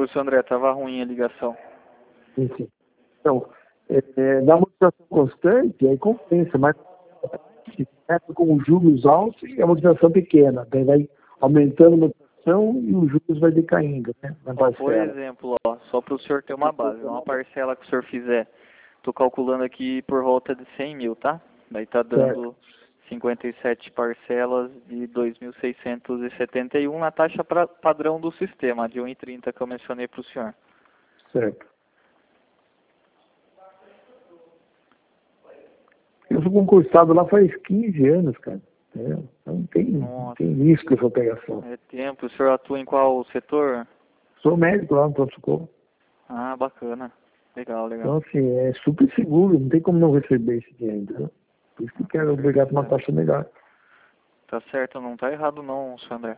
seu André, tava ruim a ligação. Sim. Então, na amortização constante, aí compensa, mas se começa com os juros altos e a amortização pequena. Daí vai aumentando a amortização e os juros vai decaindo, né? Na Ó, por parcela. exemplo, ó, só para o senhor ter uma base, uma parcela que o senhor fizer, tô calculando aqui por volta de 100 mil, tá? Daí tá dando 57 parcelas de 2.671 na taxa padrão do sistema, de 1,30 que eu mencionei para o senhor. Certo. Eu sou concursado lá faz 15 anos, cara. Não tem risco essa pegação. É tempo. O senhor atua em qual setor? Sou médico lá no pronto-socorro. Ah, bacana. Legal, legal. Então, assim, é super seguro, não tem como não receber esse dinheiro, entendeu? Por isso que quero obrigar por uma taxa melhor. Tá certo, não tá errado não, senhor André.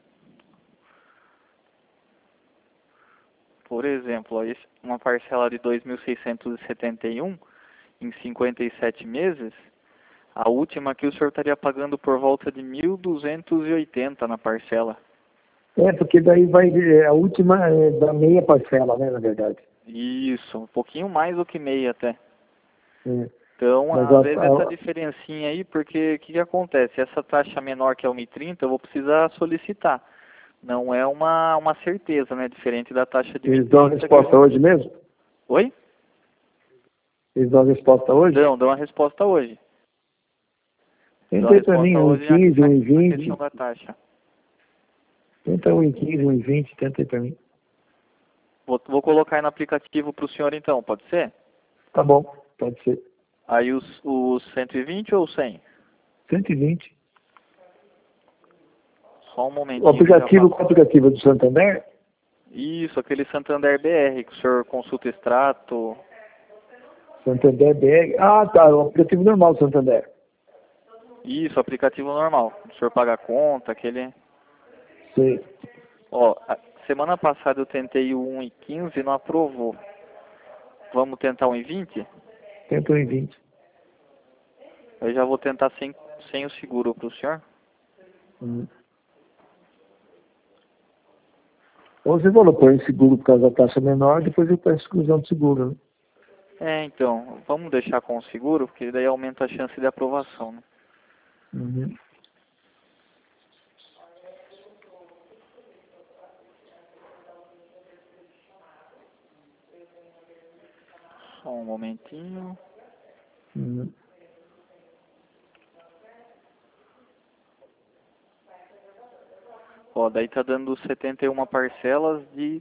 Por exemplo, ó, uma parcela de 2.671 em 57 meses, a última aqui o senhor estaria pagando por volta de 1.280 na parcela. Porque daí vai, a última é da meia parcela, né, na verdade. Isso, um pouquinho mais do que meia até. Então, Mas às vezes essa diferencinha aí, porque o que acontece? Essa taxa menor que é 1,30, eu vou precisar solicitar. Não é uma certeza, né? Diferente da taxa de 1,30. Eles dão a resposta hoje mesmo? Oi? Eles dão a resposta hoje? Dão a resposta hoje. Tenta aí pra mim, 1,15, 1,20. Questão da taxa. Tenta 1,15, 1,20, tenta aí pra mim. Vou colocar aí no aplicativo pro senhor então, pode ser? Tá bom, pode ser. Aí os 120 ou 100? 120. Só um momentinho. Qual aplicativo do Santander? Isso, aquele Santander BR, que o senhor consulta extrato. Santander BR. Ah, tá, o aplicativo normal do Santander. Isso, aplicativo normal. O senhor paga a conta, aquele... Sei. Ó, semana passada eu tentei o 1,15 e não aprovou. Vamos tentar 1,20? Tenta 1,20. Eu já vou tentar sem o seguro pro senhor. Ou você falou, põe seguro por causa da taxa menor, depois eu peço exclusão do seguro, né? Então, vamos deixar com o seguro, porque daí aumenta a chance de aprovação, né? Só um momentinho. Ó, daí tá dando 71 parcelas de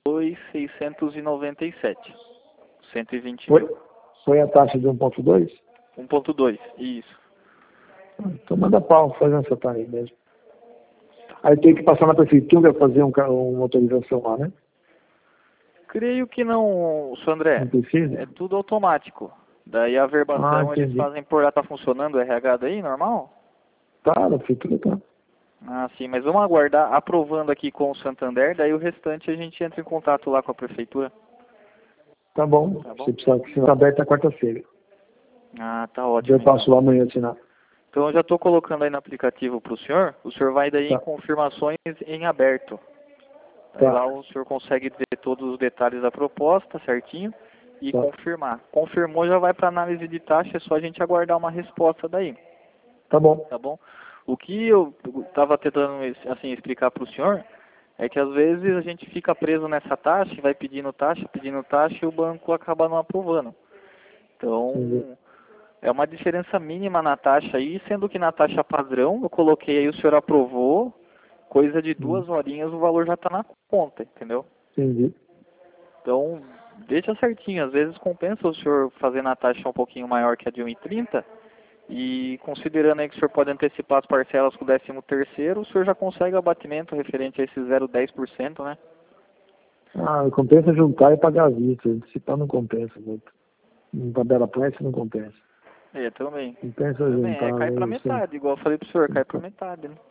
2.697. 120 mil. Foi a taxa de 1,2? 1,2, isso. Então manda pau, faz essa taxa aí mesmo. Aí tem que passar na prefeitura fazer uma autorização lá, né? Creio que não, senhor André. Não precisa? É tudo automático. Daí a verbação eles fazem por lá. Tá funcionando o RH daí, normal? Tá, na prefeitura tá. Ah, sim, mas vamos aguardar aprovando aqui com o Santander, daí o restante a gente entra em contato lá com a prefeitura. Tá bom. Se precisar que seja aberta quarta-feira. Ah, tá ótimo. Eu passo lá amanhã assinar. Então eu já estou colocando aí no aplicativo para o senhor vai daí em confirmações em aberto. Aí lá o senhor consegue ver todos os detalhes da proposta certinho e confirmar. Confirmou, já vai para análise de taxa, é só a gente aguardar uma resposta daí. Tá bom. Tá bom? O que eu estava tentando assim, explicar para o senhor é que às vezes a gente fica preso nessa taxa, vai pedindo taxa e o banco acaba não aprovando. Então, é uma diferença mínima na taxa aí, sendo que na taxa padrão eu coloquei aí, o senhor aprovou, coisa de 2 horinhas o valor já está na conta, entendeu? Entendi. Então, deixa certinho, às vezes compensa o senhor fazer na taxa um pouquinho maior que a de 1,30 e considerando aí que o senhor pode antecipar as parcelas com o 13º, o senhor já consegue abatimento referente a esse 0,10%, né? Ah, compensa juntar e pagar à vista, antecipar não compensa muito. Em tabela price não compensa. Também. Compensa juntar. Cai pra metade, igual eu falei pro senhor, cai pra metade, né?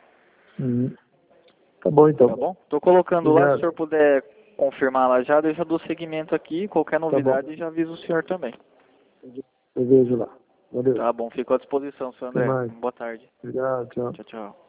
Tá bom, então. Tá bom? Tô colocando lá, se o senhor puder confirmar lá já, eu já dou seguimento aqui, qualquer novidade já aviso o senhor também. Eu vejo lá. Valeu. Tá bom, fico à disposição, senhor André. Boa tarde. Obrigado, tchau. Tchau, tchau.